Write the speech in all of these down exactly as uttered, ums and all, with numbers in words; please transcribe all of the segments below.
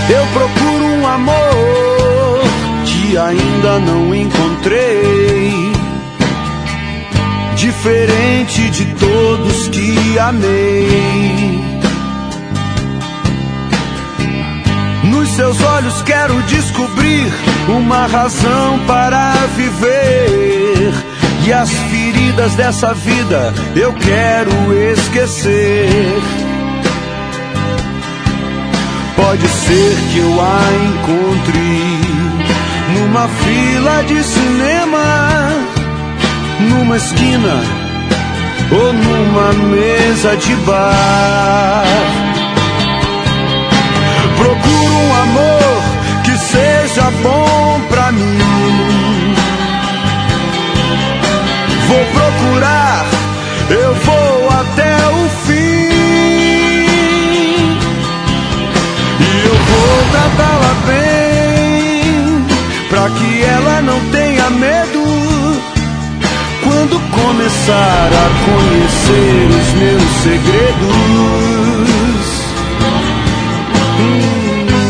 Eu procuro um amor que ainda não encontrei, diferente de todos que amei. Nos seus olhos quero descobrir uma razão para viver, e as feridas dessa vida eu quero esquecer. Pode ser que eu a encontre numa fila de cinema, numa esquina ou numa mesa de bar. Procuro um amor que seja bom pra mim. Vou procurar, eu vou até o fim. E eu vou tratá-la bem, pra que ela não tenha medo quando começar a conhecer os meus segredos. Hum.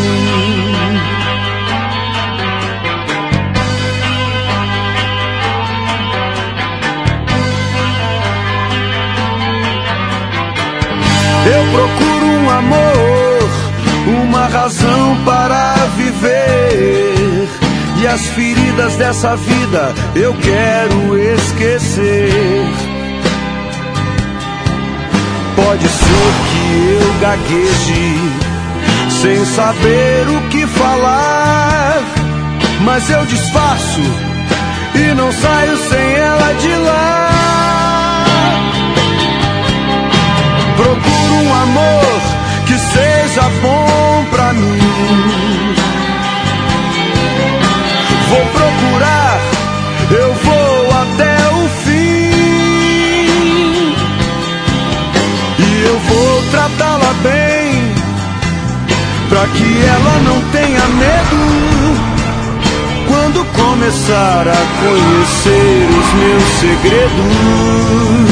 Eu procuro um amor, uma razão para viver, e as feridas dessa vida eu quero esquecer. Pode ser que eu gagueje sem saber o que falar, mas eu disfarço e não saio sem ela de lá. Procuro um amor que seja bom pra mim. Vou procurar, eu vou até o fim. E eu vou tratá-la bem, pra que ela não tenha medo quando começar a conhecer os meus segredos.